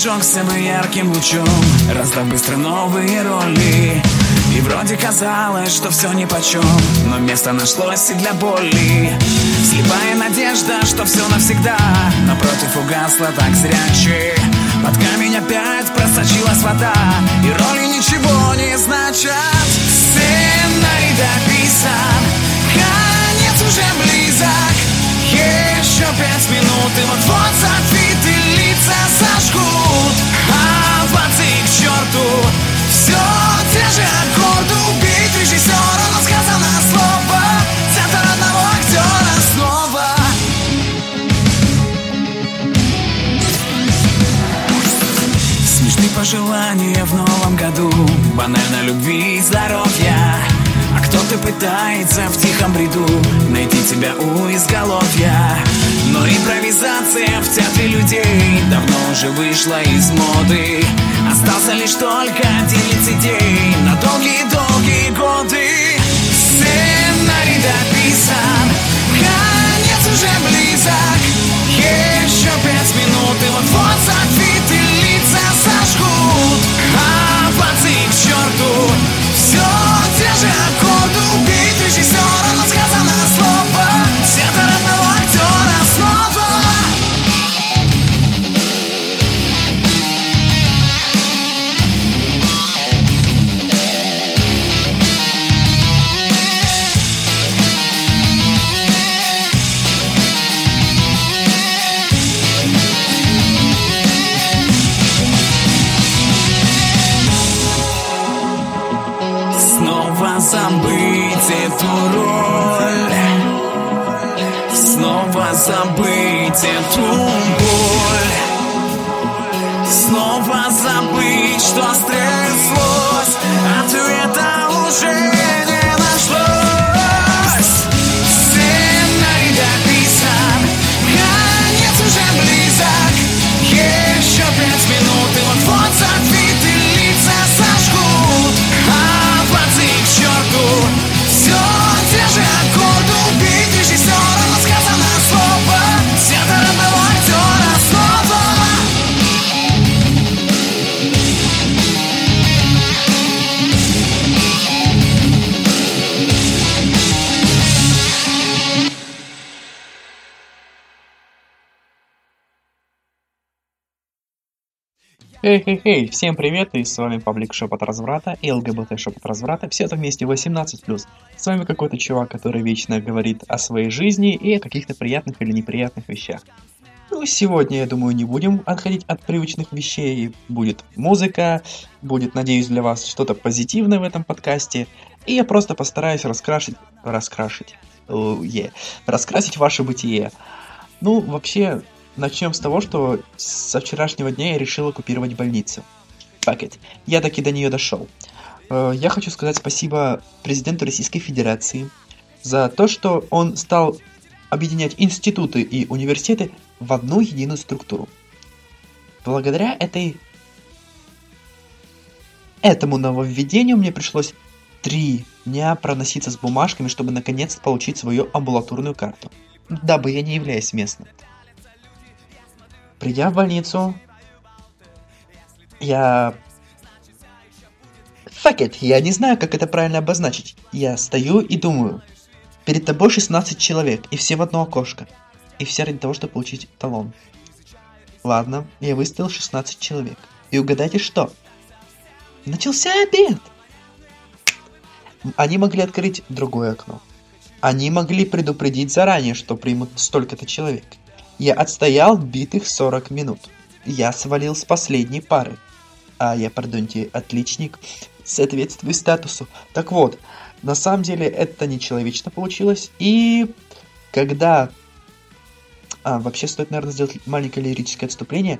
зажегся бы ярким лучом, раздав быстро новые роли. И вроде казалось, что все нипочем, но место нашлось и для боли. Слепая надежда, что все навсегда, напротив угасла так зряче. Под камень опять просочилась вода, и роли ничего не значат. Сценарий дописан, конец уже близок. Еще 5 минут, и вот-вот забиты лица сожгут. Овации к черту, все те же аккорды. Убить режиссера, но сказано слово. Театр одного актера снова. Смешны пожелания в новом году, банально любви и здоровья. А кто-то пытается в тихом бреду найти тебя у изголовья. Но импровизация в театре людей давно уже вышла из моды. Остался лишь только один лицедей на долгие-долгие годы. Сценарий дописан, конец уже близок. Еще 5 минут, и вот-вот забиты лица сожгут. Овации к черту, все те же аккорды. Убить режиссера, но сказано слово. Театр одного актера снова. Снова забыть эту роль, снова забыть эту боль, снова забыть, что стряслось. Ответа уже не нашлось. Сценарий дописан, конец уже близок. Еще 5 минут, и вот-вот забиты лица сожгут. Овации к черту, все те же аккорды. Убить режиссера, но сказано слово. Театр одного актера снова. Эй, всем привет, и с вами Паблик Шепот Разврата и ЛГБТ Шепот Разврата, все это вместе 18+. С вами какой-то чувак, который вечно говорит о своей жизни и о каких-то приятных или неприятных вещах. Ну, сегодня, я думаю, не будем отходить от привычных вещей, будет музыка, будет, надеюсь, для вас что-то позитивное в этом подкасте, и я просто постараюсь раскрасить ваше бытие. Ну, вообще... Начнем с того, что со вчерашнего дня я решил оккупировать больницу. Fuck it. Я таки до нее дошел. Я хочу сказать спасибо президенту Российской Федерации за то, что он стал объединять институты и университеты в одну единую структуру. Благодаря этому нововведению мне пришлось 3 дня проноситься с бумажками, чтобы наконец получить свою амбулаторную карту, дабы я не являюсь местным. Придя в больницу, я не знаю, как это правильно обозначить. Я стою и думаю, перед тобой 16 человек, и все в одно окошко. И все ради того, чтобы получить талон. Ладно, я выставил 16 человек. И угадайте что? Начался обед! Они могли открыть другое окно. Они могли предупредить заранее, что примут столько-то человек. Я отстоял битых 40 минут. Я свалил с последней пары. А я, пардоньте, отличник, соответствую статусу. Так вот, на самом деле это нечеловечно получилось. И когда... вообще стоит, наверное, сделать маленькое лирическое отступление.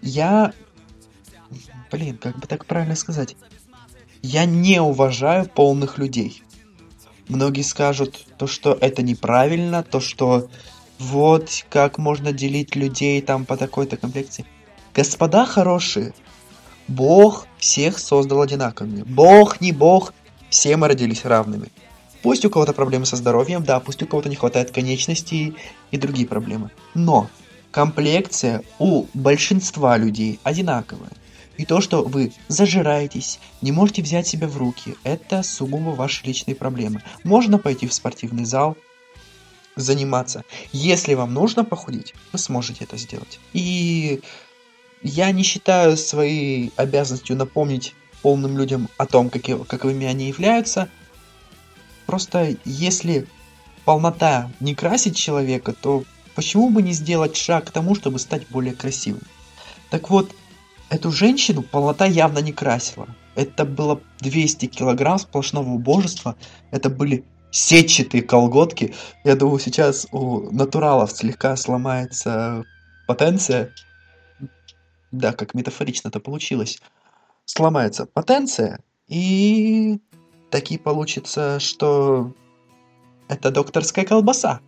Как бы так правильно сказать? Я не уважаю полных людей. Многие скажут, что это неправильно, что... Вот как можно делить людей там по такой-то комплекции. Господа хорошие, Бог всех создал одинаковыми. Бог, не Бог, все мы родились равными. Пусть у кого-то проблемы со здоровьем, да, пусть у кого-то не хватает конечностей и другие проблемы. Но Комплекция у большинства людей одинаковая. И то, что вы зажираетесь, не можете взять себя в руки, это сугубо ваши личные проблемы. Можно пойти в спортивный зал, заниматься. Если вам нужно похудеть, вы сможете это сделать. И я не считаю своей обязанностью напомнить полным людям о том, какими они являются. Просто если полнота не красит человека, то почему бы не сделать шаг к тому, чтобы стать более красивым? Так вот, эту женщину полнота явно не красила. Это было 200 килограмм сплошного убожества. Это были сетчатые колготки. Я думаю, сейчас у натуралов слегка сломается потенция. Да, как метафорично это получилось. Сломается потенция, и таки получится, что это докторская колбаса.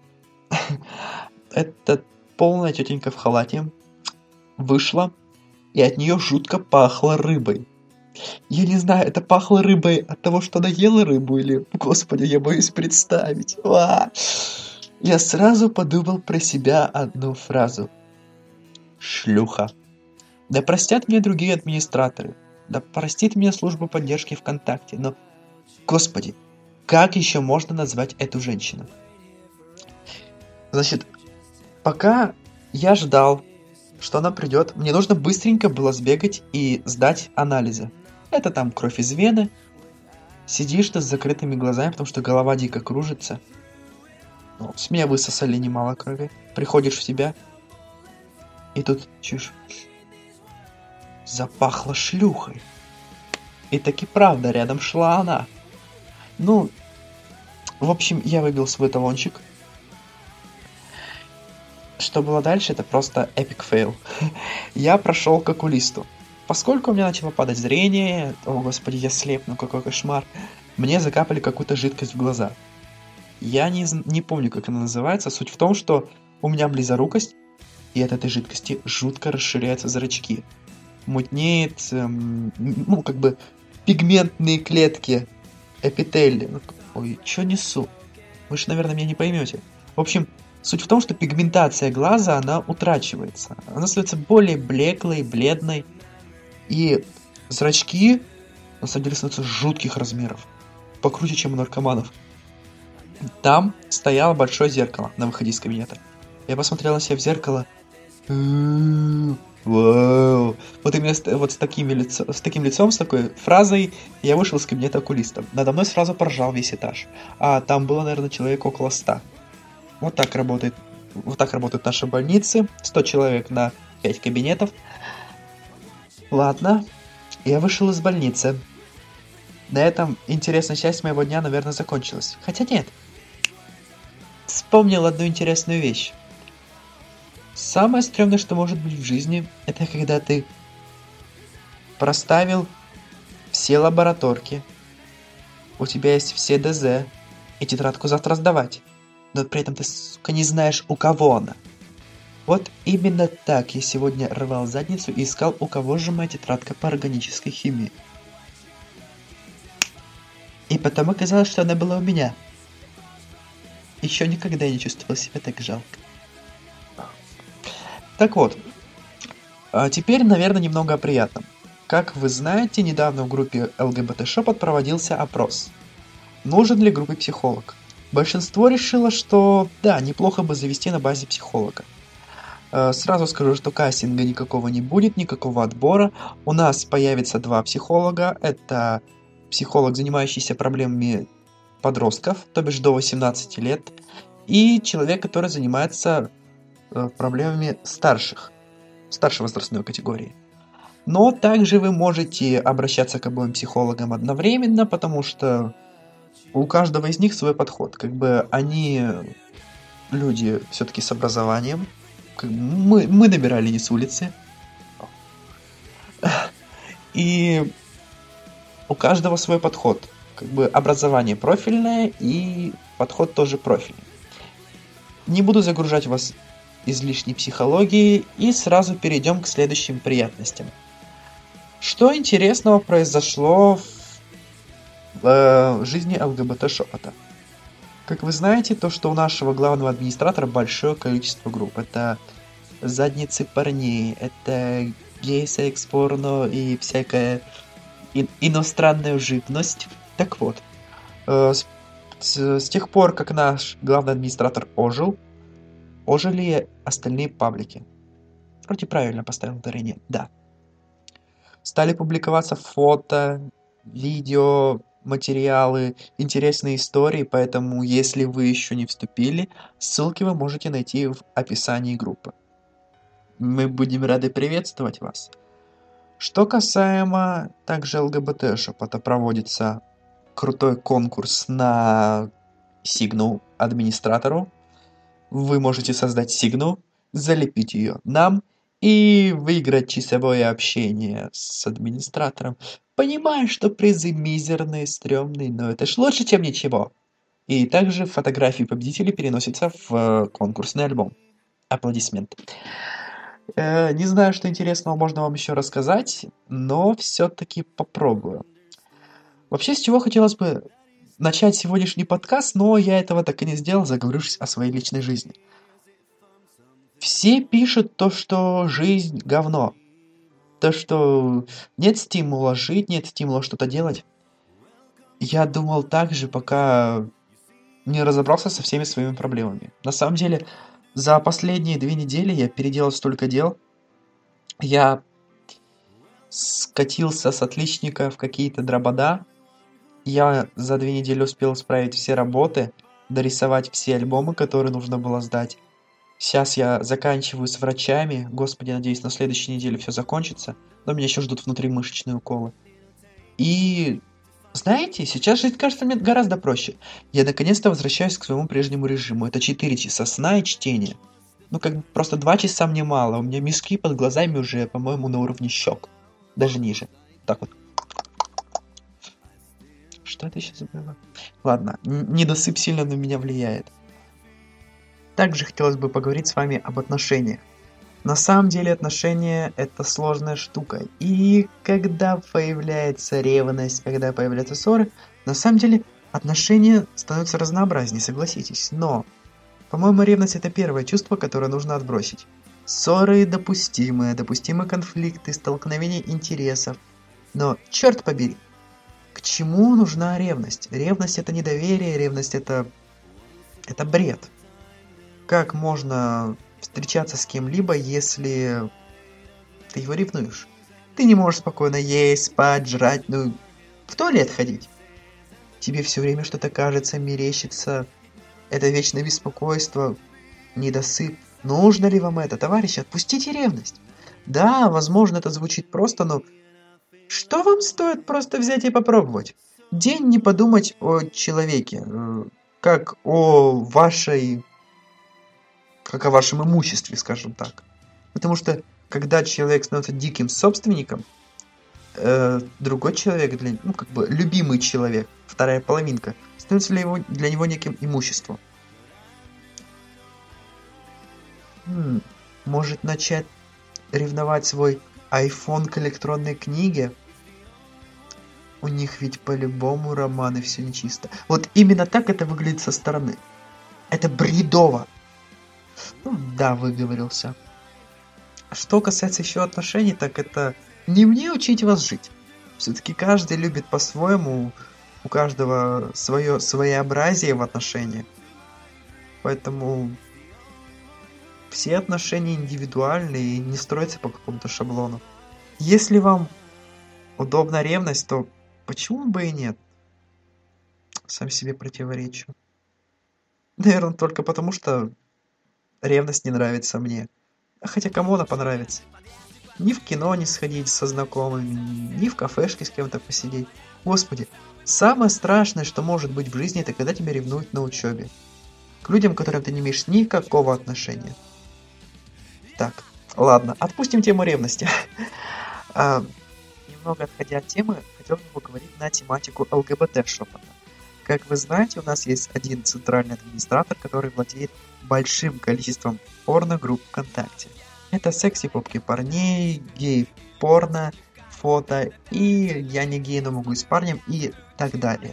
Это полная тетенька в халате вышла, и от нее жутко пахло рыбой. Я не знаю, это пахло рыбой от того, что она ела рыбу, или, господи, я боюсь представить. Я сразу подумал про себя одну фразу. Шлюха. Да простят меня другие администраторы. Да простит меня служба поддержки ВКонтакте. Но, господи, как еще можно назвать эту женщину? Значит, пока я ждал, что она придет, мне нужно быстренько было сбегать и сдать анализы. Это там кровь из вены. Сидишь ты с закрытыми глазами, потому что голова дико кружится. Ну, с меня высосали немало крови. Приходишь в себя, и тут чушь. Запахло шлюхой. И таки правда, рядом шла она. Ну, в общем, я выбил свой талончик. Что было дальше, это просто эпик фейл. Я прошел к окулисту. Поскольку у меня начало падать зрение, о господи, я слепну, какой кошмар, мне закапали какую-то жидкость в глаза. Я не помню, как она называется. Суть в том, что у меня близорукость, и от этой жидкости жутко расширяются зрачки. Мутнеет, пигментные клетки, эпителий. Ой, что несу? Вы же, наверное, меня не поймете. В общем, суть в том, что пигментация глаза, она утрачивается. Она становится более блеклой, бледной. И зрачки, на самом деле, становятся жутких размеров. Покруче, чем у наркоманов. Там стояло большое зеркало на выходе из кабинета. Я посмотрел на себя в зеркало. Вау. Вот именно вот с таким лицом, с такой фразой я вышел из кабинета окулиста. Надо мной сразу поржал весь этаж. А там было, наверное, человек около 100. Вот так работают наши больницы. 100 человек на 5 кабинетов. Ладно, я вышел из больницы. На этом интересная часть моего дня, наверное, закончилась. Хотя нет. Вспомнил одну интересную вещь. Самое стрёмное, что может быть в жизни, это когда ты проставил все лабораторки, у тебя есть все ДЗ, и тетрадку завтра сдавать, но при этом ты, сука, не знаешь, у кого она. Вот именно так я сегодня рвал задницу и искал, у кого же моя тетрадка по органической химии. И потом оказалось, что она была у меня. Еще никогда я не чувствовал себя так жалко. Так вот, теперь, наверное, немного о приятном. Как вы знаете, недавно в группе LGBT Shopot проводился опрос. Нужен ли группе психолог? Большинство решило, что да, неплохо бы завести на базе психолога. Сразу скажу, что кастинга никакого не будет, никакого отбора. У нас появится 2 психолога. Это психолог, занимающийся проблемами подростков, то бишь до 18 лет, и человек, который занимается проблемами старшей возрастной категории. Но также вы можете обращаться к обоим психологам одновременно, потому что у каждого из них свой подход. Как бы они люди все-таки с образованием. Как бы мы набирали не с улицы. И у каждого свой подход. Как бы образование профильное и подход тоже профильный. Не буду загружать вас излишней психологии и сразу перейдем к следующим приятностям. Что интересного произошло в жизни ЛГБТ Шопота? Как вы знаете, то, что у нашего главного администратора большое количество групп. Это задницы парней, это гей, секс, порно и всякая иностранная живность. Так вот, с тех пор, как наш главный администратор ожили остальные паблики. Вроде правильно поставил ударение. Да. Стали публиковаться фото, видео, материалы, интересные истории, поэтому если вы еще не вступили, ссылки вы можете найти в описании группы. Мы будем рады приветствовать вас. Что касаемо также ЛГБТшек, это проводится крутой конкурс на сигну администратору. Вы можете создать сигну, залепить ее нам и выиграть часовое общение с администратором. Понимаю, что призы мизерные, стрёмные, но это ж лучше, чем ничего. И также фотографии победителей переносятся в конкурсный альбом. Аплодисменты. Не знаю, что интересного можно вам еще рассказать, но все-таки попробую. Вообще, с чего хотелось бы начать сегодняшний подкаст, но я этого так и не сделал, заговорившись о своей личной жизни. Все пишут то, что жизнь говно. То, что нет стимула жить, нет стимула что-то делать. Я думал так же, пока не разобрался со всеми своими проблемами. На самом деле, за последние 2 недели я переделал столько дел. Я скатился с отличника в какие-то дробода. Я за 2 недели успел исправить все работы, дорисовать все альбомы, которые нужно было сдать. Сейчас я заканчиваю с врачами. Господи, надеюсь, на следующей неделе все закончится. Но меня еще ждут внутримышечные уколы. И знаете, сейчас жить кажется мне гораздо проще. Я наконец-то возвращаюсь к своему прежнему режиму. Это 4 часа сна и чтения. Ну, как бы просто 2 часа мне мало. У меня мешки под глазами уже, по-моему, на уровне щек. Даже ниже. Так вот. Что это сейчас было? Ладно, недосып сильно на меня влияет. Также хотелось бы поговорить с вами об отношениях. На самом деле отношения — это сложная штука. И когда появляется ревность, когда появляются ссоры, на самом деле отношения становятся разнообразнее, согласитесь. Но, по-моему, ревность — это первое чувство, которое нужно отбросить. Ссоры допустимы конфликты, столкновения интересов. Но, черт побери, к чему нужна ревность? Ревность — это недоверие, ревность — это бред. Как можно встречаться с кем-либо, если ты его ревнуешь? Ты не можешь спокойно есть, спать, жрать, в туалет ходить. Тебе все время что-то кажется, мерещится. Это вечное беспокойство, недосып. Нужно ли вам это, товарищи? Отпустите ревность. Да, возможно, это звучит просто, но что вам стоит просто взять и попробовать? День не подумать о человеке, как о вашем имуществе, скажем так. Потому что, когда человек становится диким собственником, другой человек, любимый человек, вторая половинка, становится для него неким имуществом. Может начать ревновать свой iPhone к электронной книге? У них ведь по-любому романы все нечисто. Вот именно так это выглядит со стороны. Это бредово. Да, выговорился. Что касается еще отношений, так это не мне учить вас жить. Все-таки каждый любит по-своему, у каждого свое своеобразие в отношениях. Поэтому все отношения индивидуальны и не строятся по какому-то шаблону. Если вам удобна ревность, то почему бы и нет? Сам себе противоречу. Наверное, только потому, что ревность не нравится мне. Хотя кому она понравится? Ни в кино не сходить со знакомыми, ни в кафешке с кем-то посидеть. Господи, самое страшное, что может быть в жизни, это когда тебя ревнуют на учебе. К людям, к которым ты не имеешь никакого отношения. Так, ладно, отпустим тему ревности. Немного отходя от темы, хотел бы поговорить на тематику ЛГБТ-шопота. Как вы знаете, у нас есть один центральный администратор, который владеет большим количеством порно-групп ВКонтакте. Это секси-попки парней, гей-порно, фото, и я не гей, но могу и с парнем, и так далее.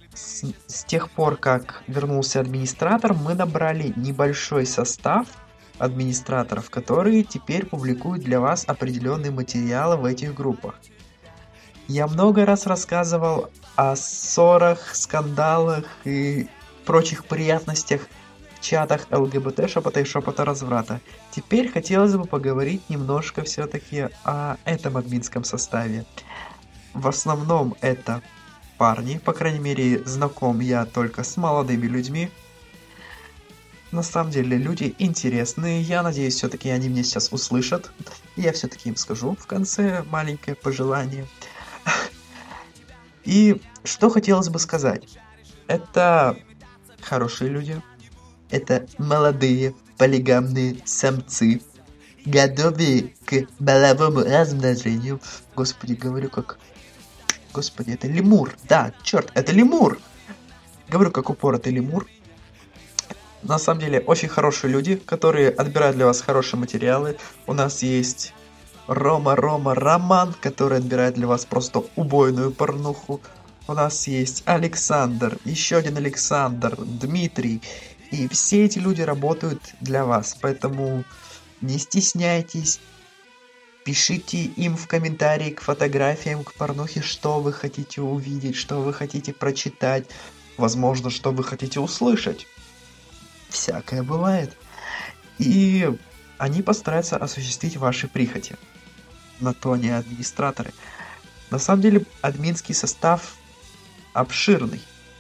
С тех пор, как вернулся администратор, мы набрали небольшой состав, администраторов, которые теперь публикуют для вас определенные материалы в этих группах. Я много раз рассказывал о ссорах, скандалах и прочих приятностях в чатах ЛГБТ шепота и шепота разврата. Теперь хотелось бы поговорить немножко все-таки о этом админском составе. В основном это парни, по крайней мере, знаком я только с молодыми людьми. На самом деле люди интересные, я надеюсь, все-таки они меня сейчас услышат. Я все-таки им скажу в конце маленькое пожелание. И что хотелось бы сказать. Это хорошие люди. Это молодые полигамные самцы, готовые к половому размножению. Господи, говорю как... Господи, это лемур. Да, черт, это лемур. Говорю как упоротый лемур. На самом деле, очень хорошие люди, которые отбирают для вас хорошие материалы. У нас есть Роман, который отбирает для вас просто убойную порнуху. У нас есть Александр, еще один Александр, Дмитрий. И все эти люди работают для вас. Поэтому не стесняйтесь. Пишите им в комментарии к фотографиям, к порнухе, что вы хотите увидеть, что вы хотите прочитать. Возможно, что вы хотите услышать. Всякое бывает. И они постараются осуществить ваши прихоти. На то они администраторы. На самом деле, админский состав обширный.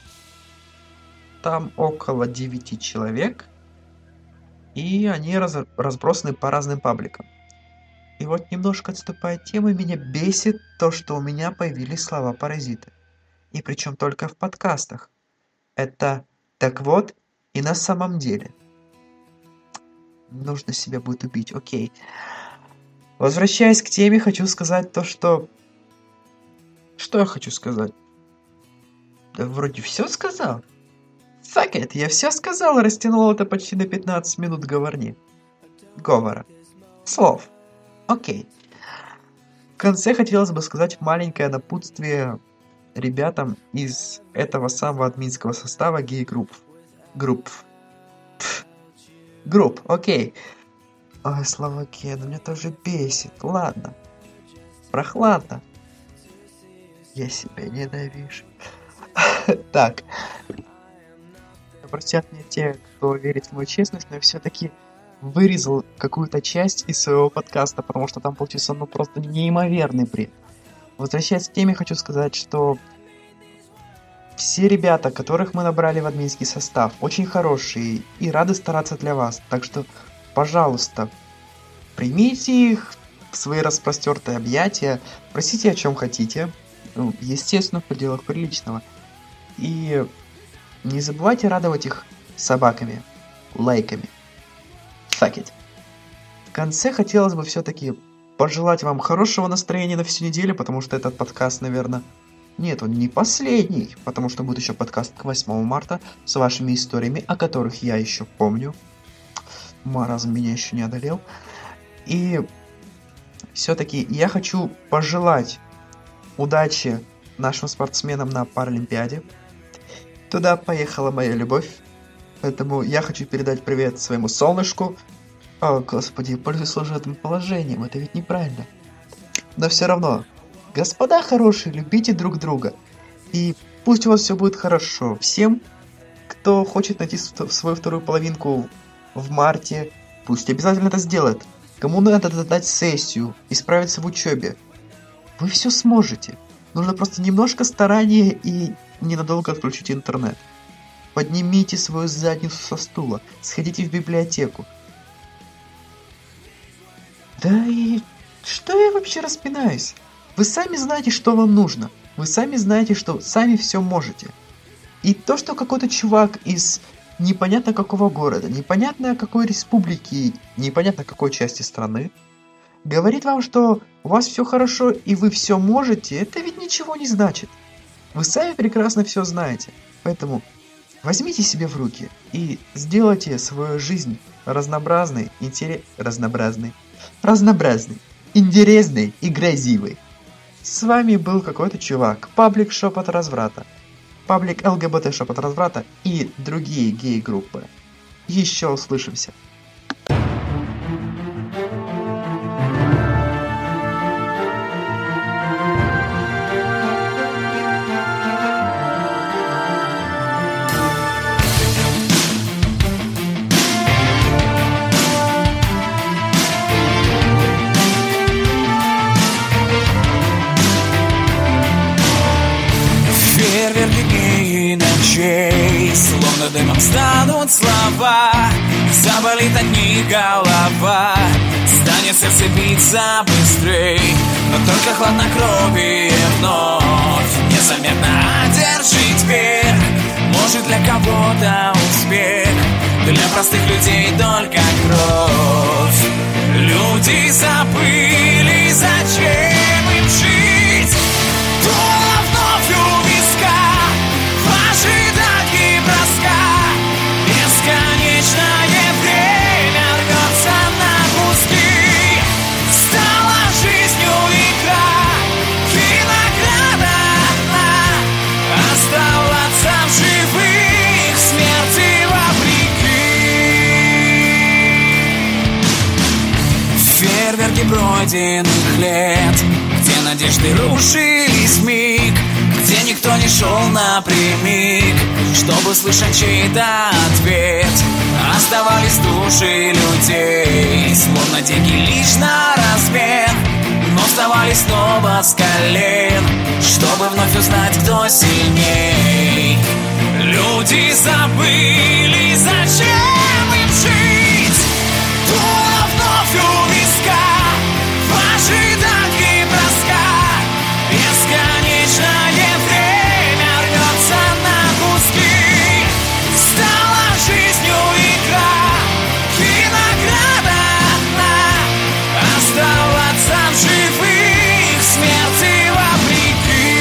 Там около 9 человек. И они разбросаны по разным пабликам. И вот немножко отступая от темы, меня бесит то, что у меня появились слова-паразиты. И причем только в подкастах. Это так вот и на самом деле. Нужно себя будет убить, окей. Возвращаясь к теме, хочу сказать то, что... Что я хочу сказать? Да вроде все сказал. Fuck it, я все сказал и растянул это почти на 15 минут говора. Слов. Окей. В конце хотелось бы сказать маленькое напутствие ребятам из этого самого админского состава гей-групп. Групп, окей. Ой, слова гей, но меня тоже бесит. Ладно. Прохладно. Я себя ненавижу. Так. Простят мне те, кто верит в мою честность, но я все-таки вырезал какую-то часть из своего подкаста, потому что там получился просто неимоверный бред. Возвращаясь к теме, хочу сказать, что все ребята, которых мы набрали в админский состав, очень хорошие и рады стараться для вас. Так что, пожалуйста, примите их в свои распростертые объятия, просите о чем хотите, естественно, в пределах приличного. И не забывайте радовать их собаками, лайками. Fuck it. В конце хотелось бы все-таки пожелать вам хорошего настроения на всю неделю, потому что этот подкаст, наверное... Нет, он не последний, потому что будет еще подкаст к 8 марта с вашими историями, о которых я еще помню. Маразм меня еще не одолел. И все-таки я хочу пожелать удачи нашим спортсменам на Паралимпиаде. Туда поехала моя любовь. Поэтому я хочу передать привет своему солнышку. О, господи, пользуюсь служебным положением, это ведь неправильно. Но все равно, господа хорошие, любите друг друга. И пусть у вас все будет хорошо. Всем, кто хочет найти свою вторую половинку в марте, пусть обязательно это сделает. Кому надо сдать сессию, исправиться в учебе. Вы все сможете. Нужно просто немножко старания и ненадолго отключить интернет. Поднимите свою задницу со стула, сходите в библиотеку. Да и что я вообще распинаюсь? Вы сами знаете, что вам нужно. Вы сами знаете, что сами все можете. И то, что какой-то чувак из непонятно какого города, непонятно какой республики, непонятно какой части страны, говорит вам, что у вас все хорошо и вы все можете, это ведь ничего не значит. Вы сами прекрасно все знаете. Поэтому возьмите себя в руки и сделайте свою жизнь разнообразной, интересной и грязивой. С вами был какой-то чувак, паблик Шепот Разврата, паблик ЛГБТ Шепот Разврата и другие гей-группы. Еще услышимся. Фейерверки дней и ночей, словно дымом станут слова. Заболит от них голова, станет сердце биться быстрей. Но только хладнокровие вновь незаметно одержит верх. Может, для кого-то успех, для простых людей только кровь. Люди забыли, зачем им жить. Дуло вновь у виска, в ожидании броска. Бесконечное время рвется на куски. Стала жизнью игра, винограда одна. Оставаться в живых, смерти вопреки. Фейерверки пройденных лет, где надежды рушились вмиг, где никто не шел напрямик, чтобы слышать чей-то ответ. Оставались души людей, словно деньги лишь на размен, но вставали снова с колен, чтобы вновь узнать, кто сильней. Люди забыли, зачем им жить. Дуло вновь у виска, в ожидании броска. Бесконечное время рвется на куски. Стала жизнью игра, винограда одна. Оставаться в живых, смерти вопреки.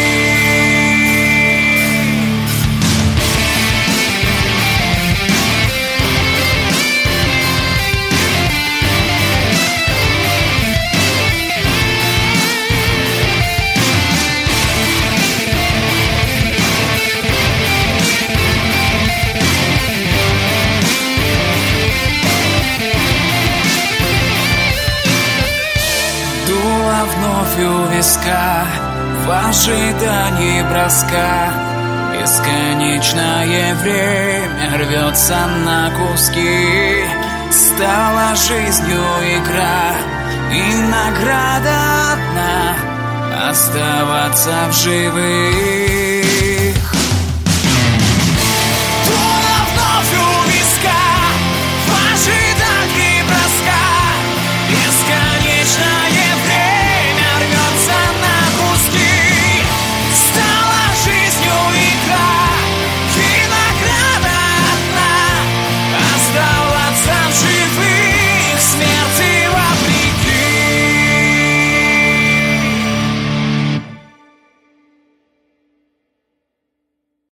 Дуло вновь у виска, в ожидании броска. Бесконечное время рвется на куски. Стала жизнью игра, и награда одна — оставаться в живых.